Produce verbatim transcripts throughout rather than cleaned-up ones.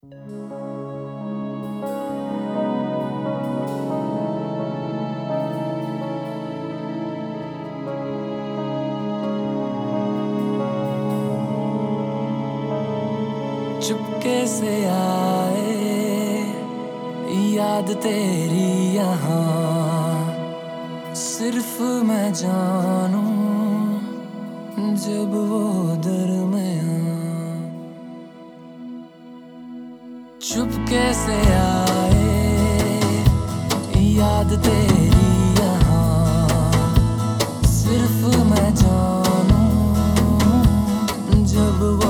चुपके से आए याद तेरी यहाँ, सिर्फ मैं जानूं जब वो दरमियाँ। चुपके से आए याद तेरी यहाँ, सिर्फ मैं जानूं जब वो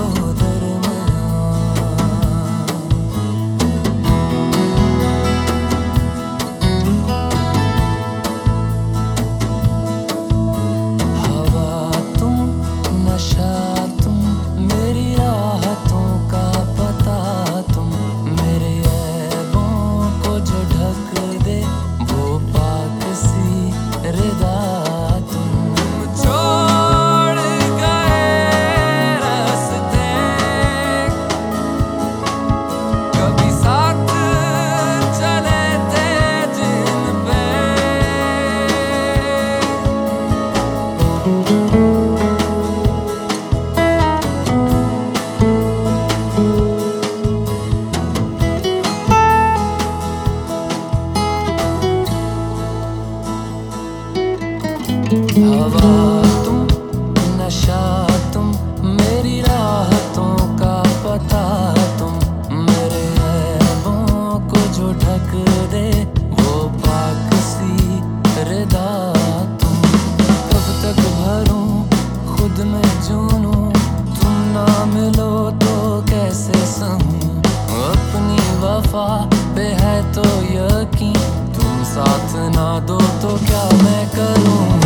हवा तुम, नशा तुम, मेरी राहतों का पता तुम, मेरे ऐबों को जो ढक दे वो पाक सी रिदा तुम। कब तक भरूं खुद में जुनूं, तुम ना मिलो तो कैसे सहूं। अपनी वफा पे है तो यकीन, तुम साथ ना दो तो क्या मैं करूं।